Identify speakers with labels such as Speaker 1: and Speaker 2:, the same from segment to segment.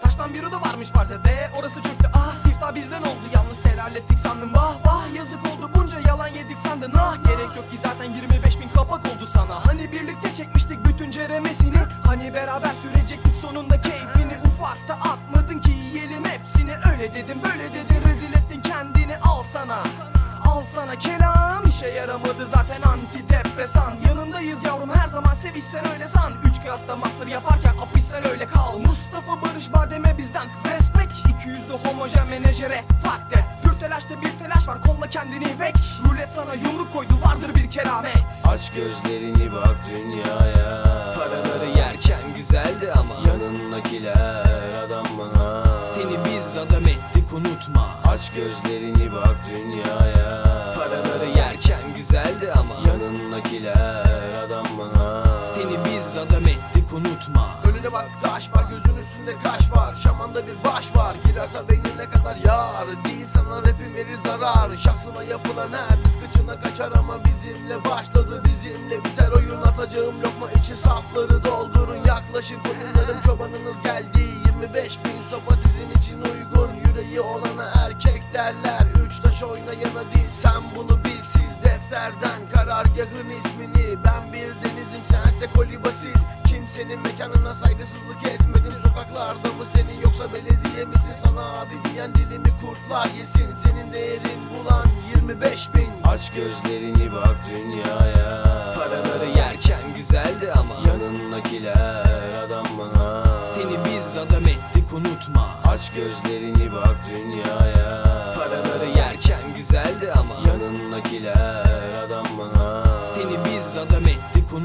Speaker 1: Taştan bir oda varmış farz ede, orası çöktü. Ah siftah bizden oldu, yalnız helallettik sandım. Vah vah yazık oldu, bunca yalan yedik sandın. Ah gerek yok ki zaten 25.000 kapak oldu sana. Hani birlikte çekmiştik bütün ceremesini, hani beraber sürecektik sonunda keyfini. Ufakta atmadın ki yiyelim hepsini, öyle dedim böyle dedin, rezil ettin kendini. Al sana, al sana kelam, işe yaramadı zaten antidepresan. Yanındayız yavrum her zaman, sevişsen öyle san. 3 katta master yaparken apışsan öyle kal. Mustafa Barış Badem'e bizden respect, 200'lü homojen menajere fuck that. Pür telaşta bir telaş var, kolla kendini vek. Rulet sana yumruk koydu, vardır bir keramet.
Speaker 2: Aç gözlerini bak dünyaya.
Speaker 3: Paraları yerken güzeldi ama
Speaker 2: Yanındakiler adam mı?
Speaker 3: seni biz adam ettik unutma.
Speaker 2: Aç gözlerini bak dünyaya.
Speaker 3: Paraları yerken güzeldi ama
Speaker 2: Yanındakiler adam mı?
Speaker 3: seni biz adam ettik unutma.
Speaker 4: Önüne bak taş var, gözün üstünde kaş var. Şamanda bir baş var, girerse beynine kadar yar. Değil sana rapin verir zarar, şahsına yapılan her diz kıçına kaçar. Ama bizimle başladı, bizimle biter oyun. Atacağım lokma için safları doldurun. Yaklaşın koyunlarım, çobanınız geldi. 25.000 sopa sizin için uygun. Yüreği olana erkek derler, 3 taş oynayana değil. Sen bunu bil, sil defterden karargahın ismini. Ben bir denizim, sense koli basit. Kimsenin mekanına saygısızlık etmedim. Sokaklarda mı senin, yoksa belediye misin? Sana abi diyen dilimi kurtlar yesin. Senin değerin bulan 25.000.
Speaker 2: Aç gözlerini bak dünyaya.
Speaker 3: Paraları yerken güzeldi ama
Speaker 2: Yanındakiler adam mı?
Speaker 3: seni biz adam ettik unutma.
Speaker 2: Aç gözlerini bak dünyaya.
Speaker 3: Paraları yerken güzeldi ama
Speaker 2: Yanındakiler adam mı?
Speaker 3: seni biz adam ettik unutma.
Speaker 2: Aç gözlerini bak dünyaya.
Speaker 3: Paraları yerken güzeldi ama
Speaker 2: Yanındakiler adam mı?
Speaker 3: seni biz adam ettik unutma.
Speaker 2: Aç gözlerini bak dünyaya. Yanındakiler adam mı?
Speaker 3: Seni biz adam ettik unutma.
Speaker 2: Aç gözlerini bak dünyaya.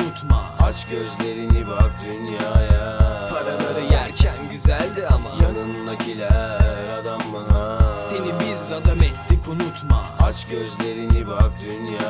Speaker 3: Paraları yerken güzeldi ama
Speaker 2: Yanındakiler adam mı?
Speaker 3: seni biz adam ettik unutma.
Speaker 2: Aç gözlerini bak dünyaya.